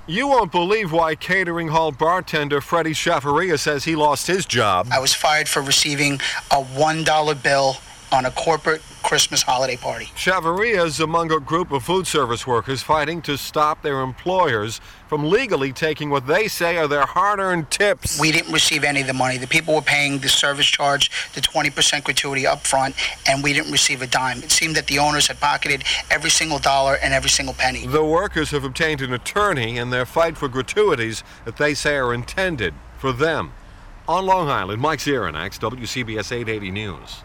You won't believe why catering hall bartender Freddie Chavarria says he lost his job. I was fired for receiving a $1 bill on a corporate Christmas holiday party. Chavarria is among a group of food service workers fighting to stop their employers from legally taking what they say are their hard-earned tips. We didn't receive any of the money. The people were paying the service charge, the 20% gratuity up front, and we didn't receive a dime. It seemed that the owners had pocketed every single dollar and every single penny. The workers have obtained an attorney in their fight for gratuities that they say are intended for them. On Long Island, Mike Zieranax, WCBS 880 News.